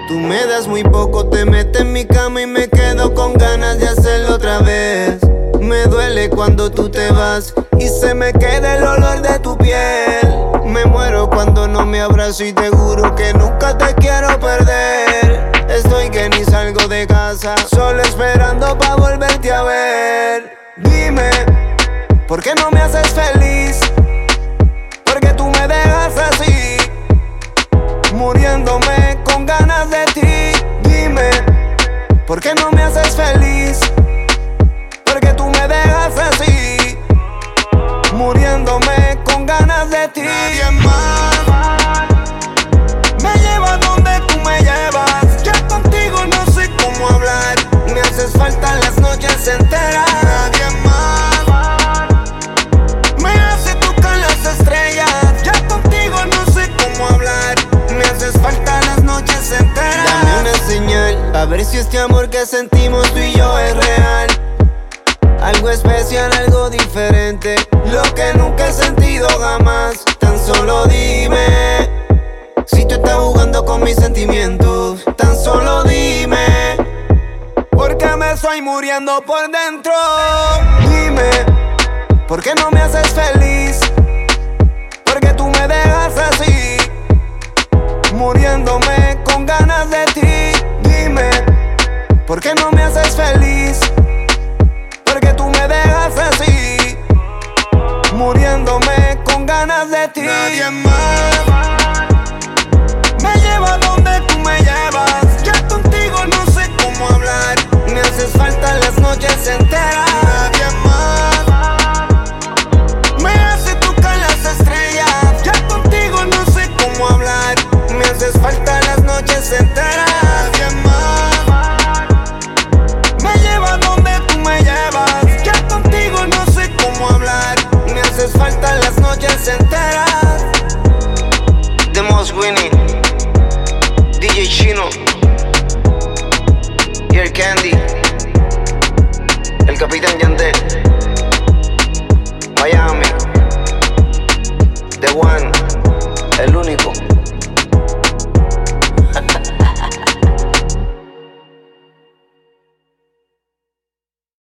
Tú me das muy poco, te metes en mi cama y me quedo con ganas de hacerlo otra vez. Me duele cuando tú te vas y se me queda el olor de tu piel. Me muero cuando no me abrazo y te juro que nunca te quiero perder. Estoy que ni salgo de casa, solo esperando pa' volverte a ver. Dime, ¿por qué no me haces feliz? ¿Por qué tú me dejas así? Muriéndome con ganas de ti. Dime, ¿por qué no me haces feliz? ¿Por qué tú me dejas así? Muriéndome con ganas de ti. Nadie más me lleva donde tú me llevas. Ya contigo no sé cómo hablar. Me haces falta las noches enteras. Nadie más me hace tocar las estrellas. Ya contigo no sé cómo hablar. Me haces falta las noches enteras. Dame una señal, a ver si este amor que sentimos tú y yo es real. Algo especial, algo diferente, lo que nunca he sentido jamás. Tan solo dime si tú estás jugando con mis sentimientos. Tan solo dime, porque me estoy muriendo por dentro. Dime, ¿por qué no me haces feliz? ¿Por qué tú me dejas así? Muriéndome con ganas de ti. Dime, ¿por qué no me haces feliz? Porque tú me dejas así, muriéndome con ganas de ti. Nadie más me lleva donde tú me llevas. Ya contigo no sé cómo hablar. Me haces falta las noches enteras. Nadie más me hace tocar las estrellas. Ya contigo no sé cómo hablar. Me haces falta las noches enteras. Nadie más me lleva donde tú me llevas. Ya contigo no sé cómo hablar. Me haces falta las noches enteras. The Most Winning, DJ Chino, Ear Candy, el Capitán Yandel, Miami, The One, el único.